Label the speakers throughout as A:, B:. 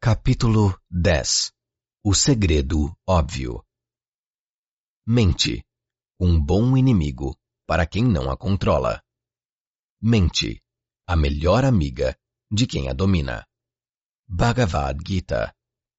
A: Capítulo 10. O segredo óbvio. Mente, um bom inimigo para quem não a controla. Mente, a melhor amiga de quem a domina. Bhagavad Gita.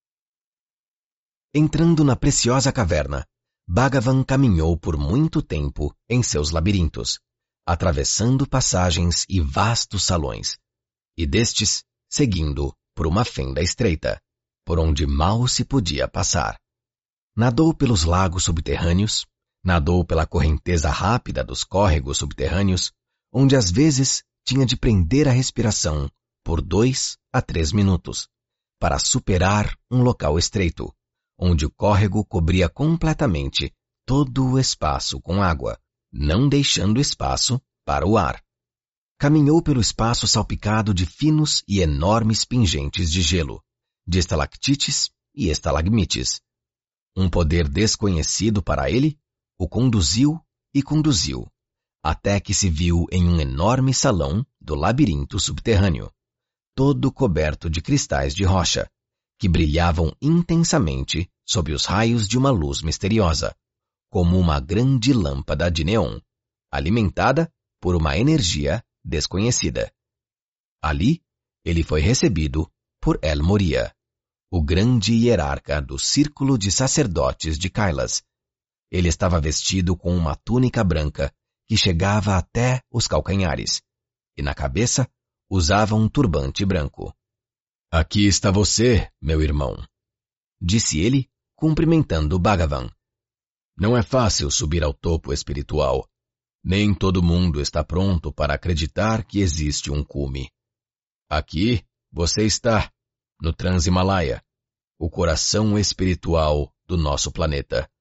A: Entrando na preciosa caverna, Bhagavan caminhou por muito tempo em seus labirintos, atravessando passagens e vastos salões, e destes, seguindo por uma fenda estreita, por onde mal se podia passar. Nadou pelos lagos subterrâneos, nadou pela correnteza rápida dos córregos subterrâneos, onde às vezes tinha de prender a respiração por 2 a 3 minutos, para superar um local estreito, onde o córrego cobria completamente todo o espaço com água, não deixando espaço para o ar. Caminhou pelo espaço salpicado de finos e enormes pingentes de gelo, de estalactites e estalagmites. Um poder desconhecido para ele o conduziu e conduziu, até que se viu em um enorme salão do labirinto subterrâneo, todo coberto de cristais de rocha, que brilhavam intensamente sob os raios de uma luz misteriosa, como uma grande lâmpada de neon, alimentada por uma energia desconhecida. Ali, ele foi recebido por El Morya, o grande hierarca do círculo de sacerdotes de Kailas. Ele estava vestido com uma túnica branca que chegava até os calcanhares, e na cabeça usava um turbante branco. "Aqui está você, meu irmão", disse ele, cumprimentando Bhagavan. "Não é fácil subir ao topo espiritual. Nem todo mundo está pronto para acreditar que existe um cume. Aqui você está, no Trans-Himalaia, o coração espiritual do nosso planeta.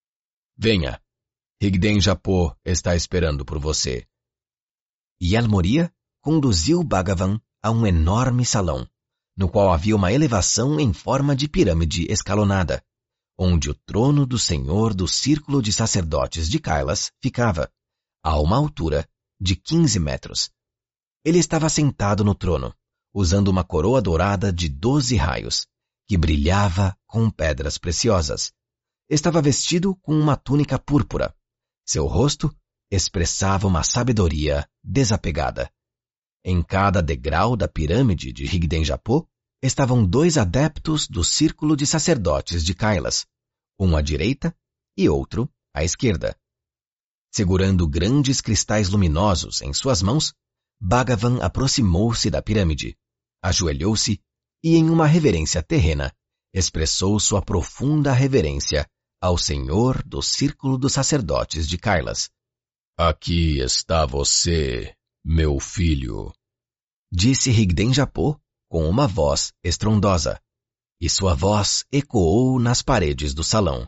A: Venha, Rigden Japô está esperando por você." E El Morya conduziu Bhagavan a um enorme salão, no qual havia uma elevação em forma de pirâmide escalonada, onde o trono do senhor do círculo de sacerdotes de Kailas ficava, a uma altura de 15 metros. Ele estava sentado no trono, usando uma coroa dourada de 12 raios, que brilhava com pedras preciosas. Estava vestido com uma túnica púrpura. Seu rosto expressava uma sabedoria desapegada. Em cada degrau da pirâmide de Rigden Japô estavam 2 adeptos do círculo de sacerdotes de Kailas, um à direita e outro à esquerda. Segurando grandes cristais luminosos em suas mãos, Bhagavan aproximou-se da pirâmide, ajoelhou-se e, em uma reverência terrena, expressou sua profunda reverência ao Senhor do Círculo dos Sacerdotes de Kailas. "Aqui está você, meu filho", disse Rigden Japô com uma voz estrondosa, e sua voz ecoou nas paredes do salão.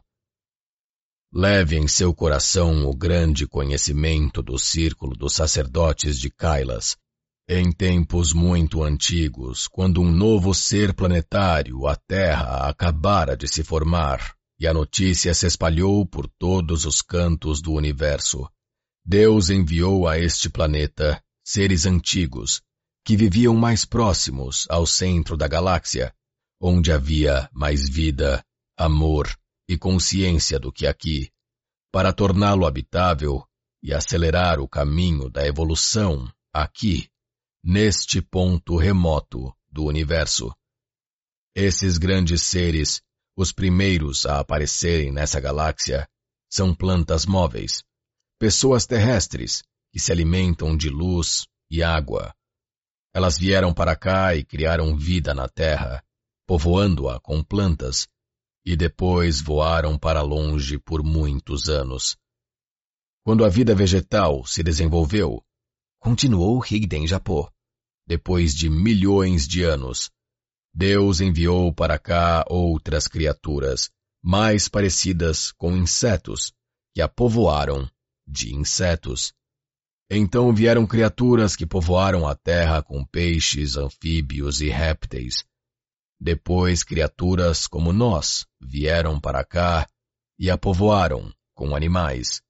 A: "Leve em seu coração o grande conhecimento do Círculo dos Sacerdotes de Kailas. Em tempos muito antigos, quando um novo ser planetário, a Terra, acabara de se formar, e a notícia se espalhou por todos os cantos do universo, Deus enviou a este planeta seres antigos, que viviam mais próximos ao centro da galáxia, onde havia mais vida, amor e consciência do que aqui, para torná-lo habitável e acelerar o caminho da evolução aqui, neste ponto remoto do universo. Esses grandes seres, os primeiros a aparecerem nessa galáxia, são plantas móveis, pessoas terrestres que se alimentam de luz e água. Elas vieram para cá e criaram vida na Terra, povoando-a com plantas, e depois voaram para longe por muitos anos. Quando a vida vegetal se desenvolveu, continuou Rigden Japô, depois de milhões de anos, Deus enviou para cá outras criaturas, mais parecidas com insetos, que a povoaram de insetos. Então vieram criaturas que povoaram a terra com peixes, anfíbios e répteis. Depois criaturas como nós vieram para cá e a povoaram com animais.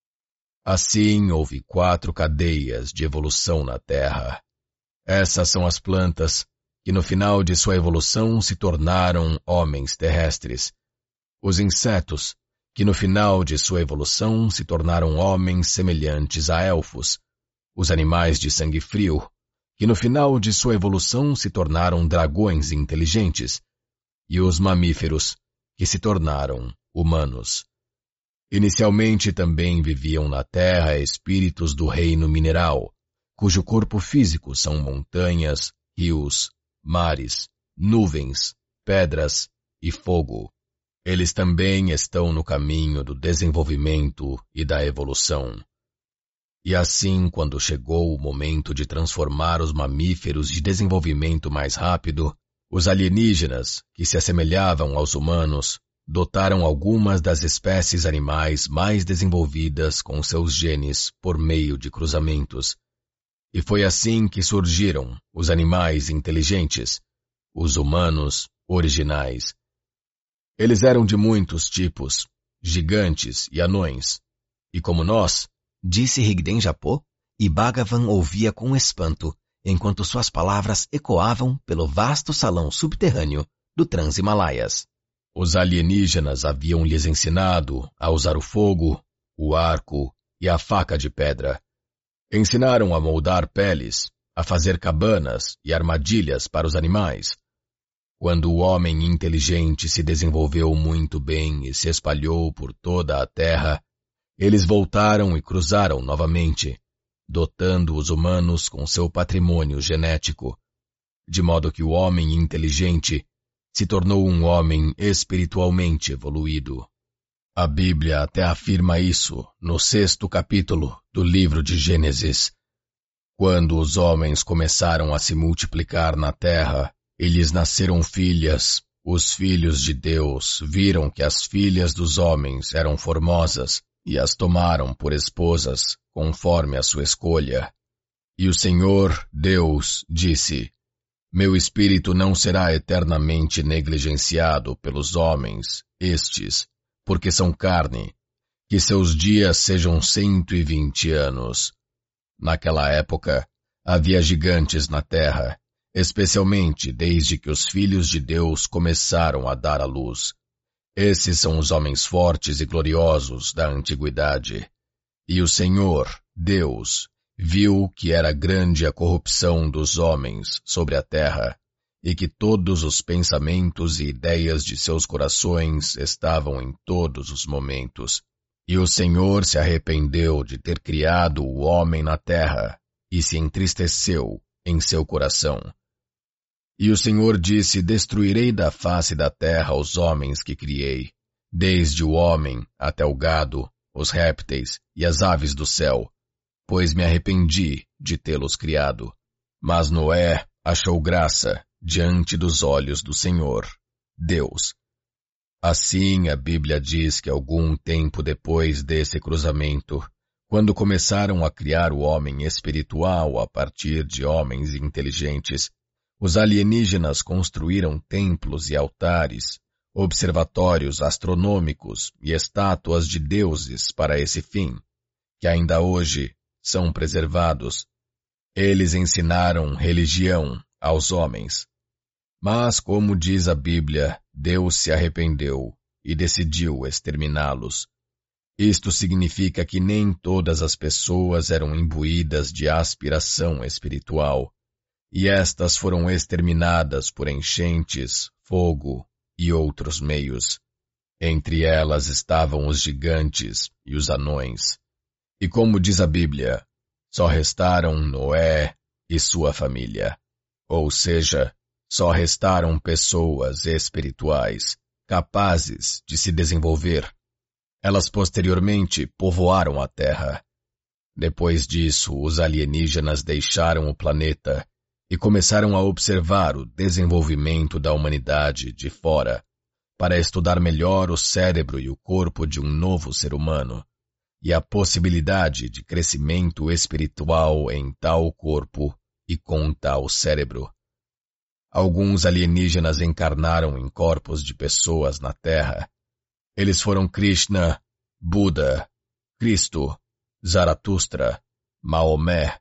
A: Assim houve 4 cadeias de evolução na Terra. Essas são as plantas, que no final de sua evolução se tornaram homens terrestres. Os insetos, que no final de sua evolução se tornaram homens semelhantes a elfos. Os animais de sangue frio, que no final de sua evolução se tornaram dragões inteligentes. E os mamíferos, que se tornaram humanos. Inicialmente também viviam na Terra espíritos do reino mineral, cujo corpo físico são montanhas, rios, mares, nuvens, pedras e fogo. Eles também estão no caminho do desenvolvimento e da evolução. E assim, quando chegou o momento de transformar os mamíferos de desenvolvimento mais rápido, os alienígenas, que se assemelhavam aos humanos, dotaram algumas das espécies animais mais desenvolvidas com seus genes por meio de cruzamentos. E foi assim que surgiram os animais inteligentes, os humanos originais. Eles eram de muitos tipos, gigantes e anões. E como nós, disse Rigden Japô, e Bhagavan ouvia com espanto, enquanto suas palavras ecoavam pelo vasto salão subterrâneo do Trans-Himalaias. Os alienígenas haviam lhes ensinado a usar o fogo, o arco e a faca de pedra. Ensinaram a moldar peles, a fazer cabanas e armadilhas para os animais. Quando o homem inteligente se desenvolveu muito bem e se espalhou por toda a terra, eles voltaram e cruzaram novamente, dotando os humanos com seu patrimônio genético, de modo que o homem inteligente se tornou um homem espiritualmente evoluído. A Bíblia até afirma isso no 6º capítulo do livro de Gênesis. Quando os homens começaram a se multiplicar na terra, e lhes nasceram filhas, os filhos de Deus viram que as filhas dos homens eram formosas e as tomaram por esposas, conforme a sua escolha. E o Senhor, Deus, disse: Meu espírito não será eternamente negligenciado pelos homens, estes, porque são carne, que seus dias sejam 120 anos. Naquela época, havia gigantes na terra, especialmente desde que os filhos de Deus começaram a dar à luz. Esses são os homens fortes e gloriosos da antiguidade. E o Senhor, Deus, viu que era grande a corrupção dos homens sobre a terra, e que todos os pensamentos e ideias de seus corações estavam em todos os momentos. E o Senhor se arrependeu de ter criado o homem na terra, e se entristeceu em seu coração. E o Senhor disse: Destruirei da face da terra os homens que criei, desde o homem até o gado, os répteis e as aves do céu, pois me arrependi de tê-los criado. Mas Noé achou graça diante dos olhos do Senhor, Deus. Assim a Bíblia diz que algum tempo depois desse cruzamento, quando começaram a criar o homem espiritual a partir de homens inteligentes, os alienígenas construíram templos e altares, observatórios astronômicos e estátuas de deuses para esse fim, que ainda hoje são preservados. Eles ensinaram religião aos homens. Mas, como diz a Bíblia, Deus se arrependeu e decidiu exterminá-los. Isto significa que nem todas as pessoas eram imbuídas de aspiração espiritual, e estas foram exterminadas por enchentes, fogo e outros meios. Entre elas estavam os gigantes e os anões. E como diz a Bíblia, só restaram Noé e sua família. Ou seja, só restaram pessoas espirituais, capazes de se desenvolver. Elas posteriormente povoaram a Terra. Depois disso, os alienígenas deixaram o planeta e começaram a observar o desenvolvimento da humanidade de fora, para estudar melhor o cérebro e o corpo de um novo ser humano, e a possibilidade de crescimento espiritual em tal corpo e com tal cérebro. Alguns alienígenas encarnaram em corpos de pessoas na Terra. Eles foram Krishna, Buda, Cristo, Zaratustra, Maomé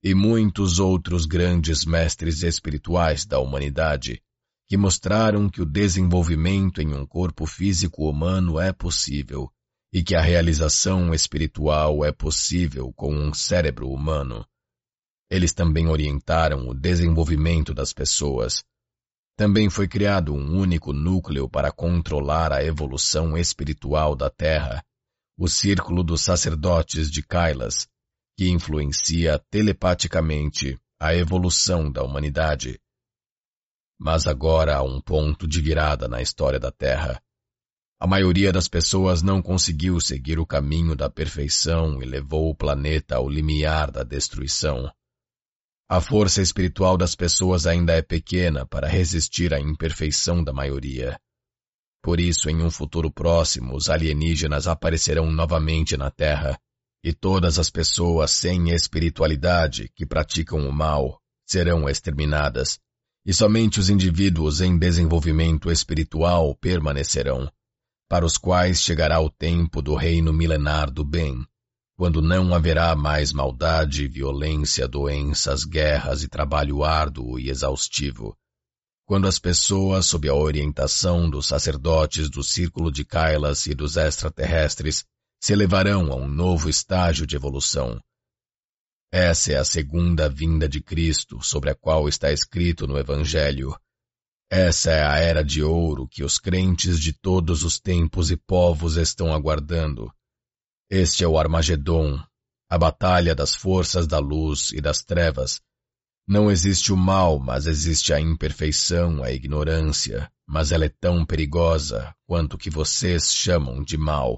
A: e muitos outros grandes mestres espirituais da humanidade, que mostraram que o desenvolvimento em um corpo físico humano é possível e que a realização espiritual é possível com um cérebro humano. Eles também orientaram o desenvolvimento das pessoas. Também foi criado um único núcleo para controlar a evolução espiritual da Terra, o Círculo dos Sacerdotes de Kailas, que influencia telepaticamente a evolução da humanidade. Mas agora há um ponto de virada na história da Terra. A maioria das pessoas não conseguiu seguir o caminho da perfeição e levou o planeta ao limiar da destruição. A força espiritual das pessoas ainda é pequena para resistir à imperfeição da maioria. Por isso, em um futuro próximo, os alienígenas aparecerão novamente na Terra, e todas as pessoas sem espiritualidade que praticam o mal serão exterminadas, e somente os indivíduos em desenvolvimento espiritual permanecerão, para os quais chegará o tempo do reino milenar do bem, quando não haverá mais maldade, violência, doenças, guerras e trabalho árduo e exaustivo. Quando as pessoas, sob a orientação dos sacerdotes do Círculo de Kailas e dos extraterrestres, se elevarão a um novo estágio de evolução. Essa é a segunda vinda de Cristo, sobre a qual está escrito no Evangelho. Essa é a era de ouro que os crentes de todos os tempos e povos estão aguardando. Este é o Armagedon, a batalha das forças da luz e das trevas. Não existe o mal, mas existe a imperfeição, a ignorância, mas ela é tão perigosa quanto o que vocês chamam de mal.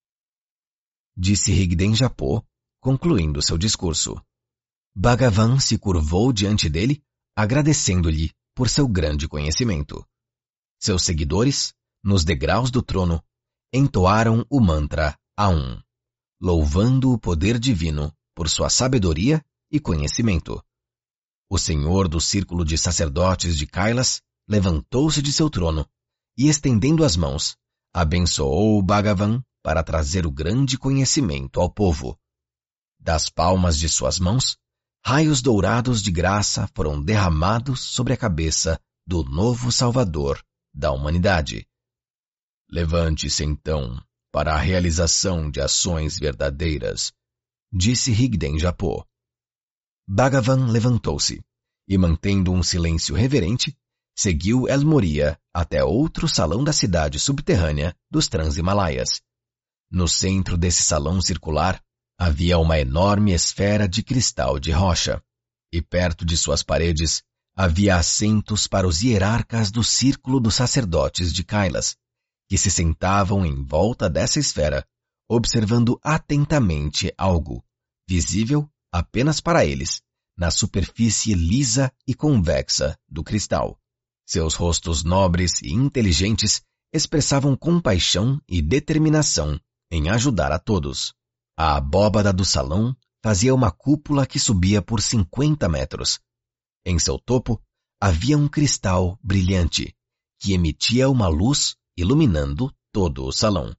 A: Disse Rigden Japô, concluindo seu discurso. Bhagavan se curvou diante dele, agradecendo-lhe por seu grande conhecimento. Seus seguidores, nos degraus do trono, entoaram o mantra Aum, louvando o poder divino por sua sabedoria e conhecimento. O senhor do círculo de sacerdotes de Kailas levantou-se de seu trono e, estendendo as mãos, abençoou o Bhagavan para trazer o grande conhecimento ao povo. Das palmas de suas mãos, raios dourados de graça foram derramados sobre a cabeça do novo Salvador da humanidade. Levante-se então para a realização de ações verdadeiras, disse Rigden Japô. Bhagavan levantou-se e, mantendo um silêncio reverente, seguiu El Moria até outro salão da cidade subterrânea dos Trans-Himalaias. No centro desse salão circular, havia uma enorme esfera de cristal de rocha, e perto de suas paredes havia assentos para os hierarcas do Círculo dos Sacerdotes de Kailas, que se sentavam em volta dessa esfera, observando atentamente algo, visível apenas para eles, na superfície lisa e convexa do cristal. Seus rostos nobres e inteligentes expressavam compaixão e determinação em ajudar a todos. A abóbada do salão fazia uma cúpula que subia por 50 metros. Em seu topo havia um cristal brilhante, que emitia uma luz iluminando todo o salão.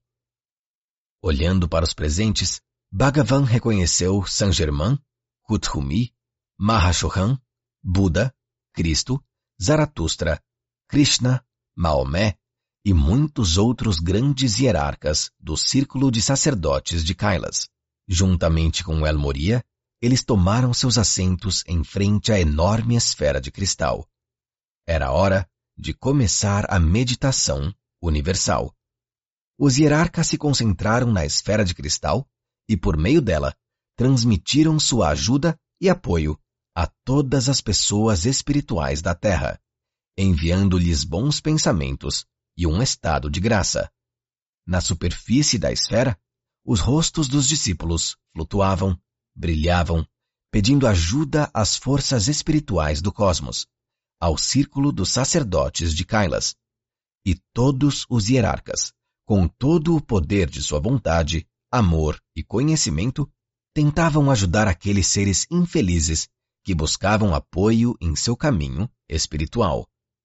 A: Olhando para os presentes, Bhagavan reconheceu Saint Germain, Kuthumi, Mahashohan, Buda, Cristo, Zaratustra, Krishna, Maomé e muitos outros grandes hierarcas do Círculo de Sacerdotes de Kailas. Juntamente com El Moria, eles tomaram seus assentos em frente à enorme esfera de cristal. Era hora de começar a meditação universal. Os hierarcas se concentraram na esfera de cristal e, por meio dela, transmitiram sua ajuda e apoio a todas as pessoas espirituais da Terra, enviando-lhes bons pensamentos e um estado de graça. Na superfície da esfera, os rostos dos discípulos flutuavam, brilhavam, pedindo ajuda às forças espirituais do cosmos, ao Círculo dos Sacerdotes de Kailas. E todos os hierarcas, com todo o poder de sua vontade, amor e conhecimento, tentavam ajudar aqueles seres infelizes que buscavam apoio em seu caminho espiritual.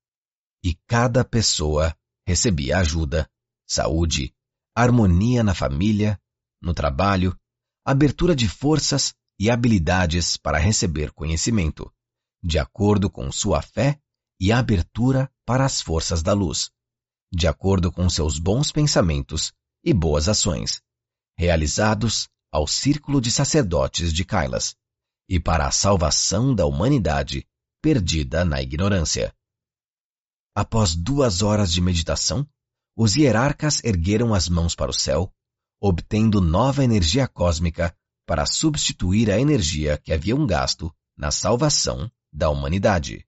A: E cada pessoa recebia ajuda, saúde, harmonia na família, no trabalho, abertura de forças e habilidades para receber conhecimento, de acordo com sua fé e abertura para as forças da luz, de acordo com seus bons pensamentos e boas ações, realizados ao círculo de sacerdotes de Kailas, e para a salvação da humanidade perdida na ignorância. Após 2 horas de meditação, os hierarcas ergueram as mãos para o céu, obtendo nova energia cósmica para substituir a energia que haviam gasto na salvação da humanidade.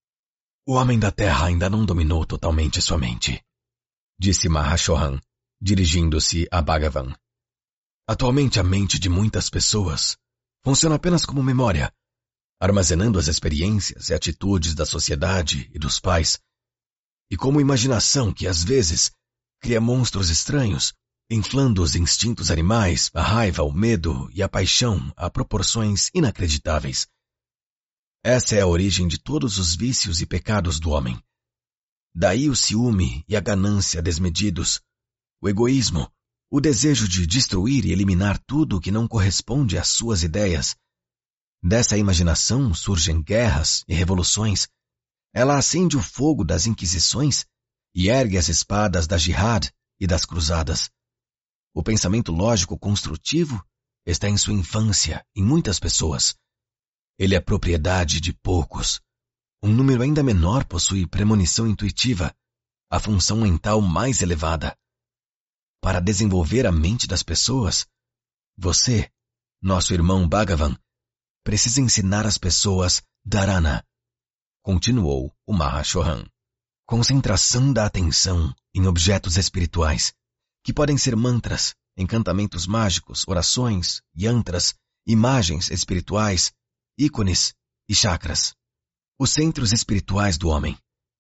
A: O homem da Terra ainda não dominou totalmente sua mente, disse Mahashohan, dirigindo-se a Bhagavan. Atualmente a mente de muitas pessoas funciona apenas como memória, armazenando as experiências e atitudes da sociedade e dos pais, e como imaginação que às vezes cria monstros estranhos, inflando os instintos animais, a raiva, o medo e a paixão a proporções inacreditáveis. Essa é a origem de todos os vícios e pecados do homem. Daí o ciúme e a ganância desmedidos, o egoísmo, o desejo de destruir e eliminar tudo que não corresponde às suas ideias. Dessa imaginação surgem guerras e revoluções. Ela acende o fogo das inquisições e ergue as espadas da jihad e das cruzadas. O pensamento lógico construtivo está em sua infância em muitas pessoas. Ele é propriedade de poucos. Um número ainda menor possui premonição intuitiva, a função mental mais elevada. Para desenvolver a mente das pessoas, você, nosso irmão Bhagavan, precisa ensinar às pessoas dharana, continuou o Mahashohan. Concentração da atenção em objetos espirituais, que podem ser mantras, encantamentos mágicos, orações, yantras, imagens espirituais, ícones e chakras. Os centros espirituais do homem.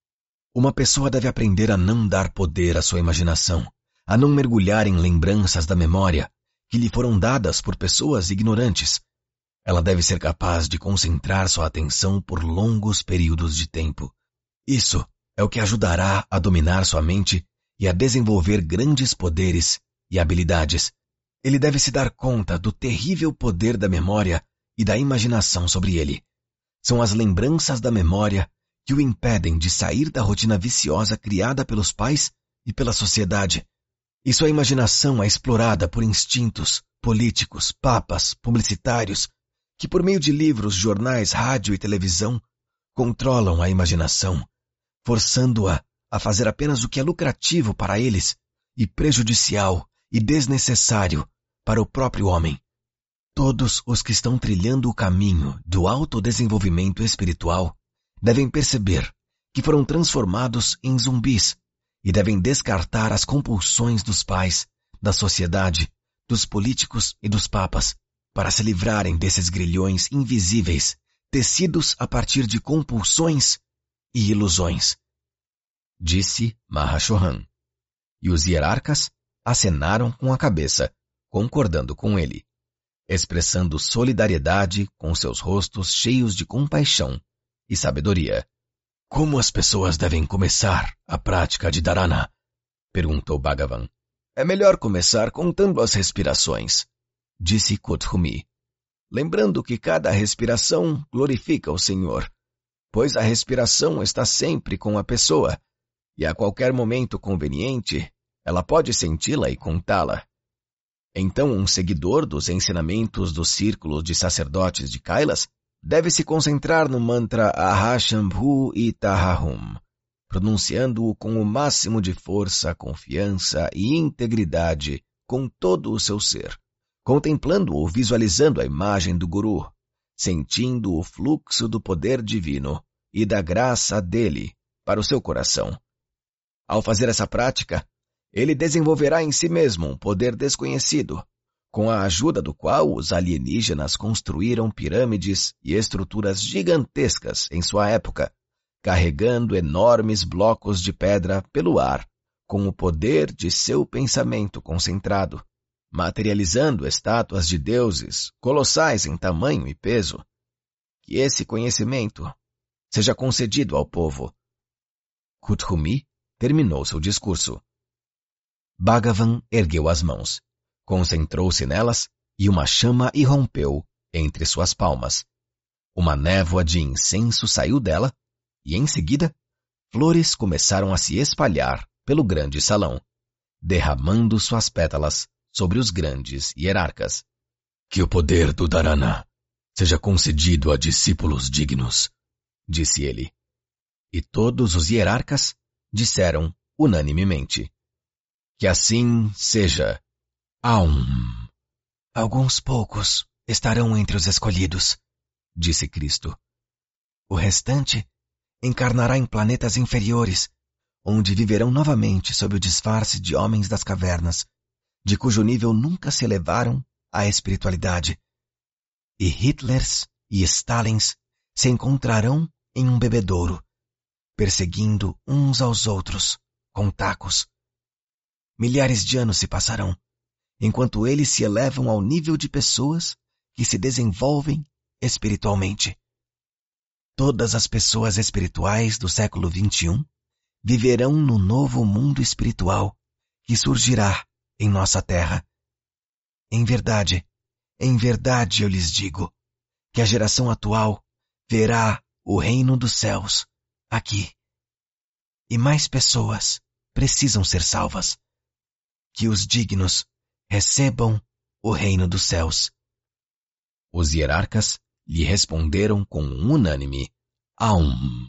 A: Uma pessoa deve aprender a não dar poder à sua imaginação, a não mergulhar em lembranças da memória que lhe foram dadas por pessoas ignorantes. Ela deve ser capaz de concentrar sua atenção por longos períodos de tempo. Isso é o que ajudará a dominar sua mente e a desenvolver grandes poderes e habilidades. Ele deve se dar conta do terrível poder da memória e da imaginação sobre ele. São as lembranças da memória que o impedem de sair da rotina viciosa criada pelos pais e pela sociedade. E sua imaginação é explorada por instintos, políticos, papas, publicitários, que por meio de livros, jornais, rádio e televisão, controlam a imaginação, forçando-a a fazer apenas o que é lucrativo para eles e prejudicial e desnecessário para o próprio homem. Todos os que estão trilhando o caminho do autodesenvolvimento espiritual devem perceber que foram transformados em zumbis e devem descartar as compulsões dos pais, da sociedade, dos políticos e dos papas, para se livrarem desses grilhões invisíveis, tecidos a partir de compulsões e ilusões. Disse Mahashohan. E os hierarcas acenaram com a cabeça, concordando com ele, expressando solidariedade com seus rostos cheios de compaixão e sabedoria. Como as pessoas devem começar a prática de dharana? Perguntou Bhagavan. É melhor começar contando as respirações, disse Kuthumi, lembrando que cada respiração glorifica o Senhor, pois a respiração está sempre com a pessoa, e a qualquer momento conveniente, ela pode senti-la e contá-la. Então um seguidor dos ensinamentos do círculo de sacerdotes de Kailas deve se concentrar no mantra Ahashambhu Itahahum, pronunciando-o com o máximo de força, confiança e integridade com todo o seu ser, contemplando ou visualizando a imagem do Guru, sentindo o fluxo do poder divino e da graça dele para o seu coração. Ao fazer essa prática, ele desenvolverá em si mesmo um poder desconhecido, com a ajuda do qual os alienígenas construíram pirâmides e estruturas gigantescas em sua época, carregando enormes blocos de pedra pelo ar, com o poder de seu pensamento concentrado, materializando estátuas de deuses colossais em tamanho e peso. Que esse conhecimento seja concedido ao povo. Kuthumi terminou seu discurso. Bhagavan ergueu as mãos, concentrou-se nelas e uma chama irrompeu entre suas palmas. Uma névoa de incenso saiu dela e, em seguida, flores começaram a se espalhar pelo grande salão, derramando suas pétalas sobre os grandes hierarcas. Que o poder do Dharana seja concedido a discípulos dignos, disse ele. E todos os hierarcas disseram unanimemente: que assim seja. Aum. Alguns poucos estarão entre os escolhidos, disse Cristo. O restante encarnará em planetas inferiores, onde viverão novamente sob o disfarce de homens das cavernas, de cujo nível nunca se elevaram à espiritualidade. E Hitlers e Stalins se encontrarão em um bebedouro, perseguindo uns aos outros com tacos. Milhares de anos se passarão, enquanto eles se elevam ao nível de pessoas que se desenvolvem espiritualmente. Todas as pessoas espirituais do século XXI viverão no novo mundo espiritual que surgirá em nossa terra. Em verdade eu lhes digo que a geração atual verá o reino dos céus aqui. E mais pessoas precisam ser salvas. Que os dignos recebam o reino dos céus. Os hierarcas lhe responderam com um unânime Aum.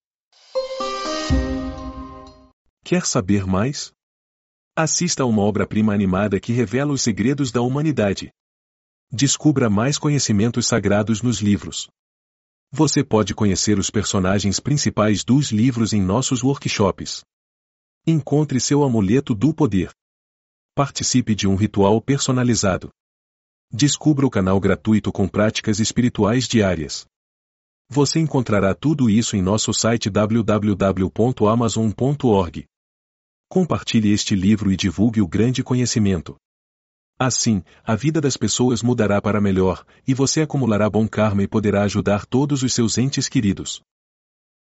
B: Quer saber mais? Assista a uma obra-prima animada que revela os segredos da humanidade. Descubra mais conhecimentos sagrados nos livros. Você pode conhecer os personagens principais dos livros em nossos workshops. Encontre seu amuleto do poder. Participe de um ritual personalizado. Descubra o canal gratuito com práticas espirituais diárias. Você encontrará tudo isso em nosso site www.amazon.org. Compartilhe este livro e divulgue o grande conhecimento. Assim, a vida das pessoas mudará para melhor, e você acumulará bom karma e poderá ajudar todos os seus entes queridos.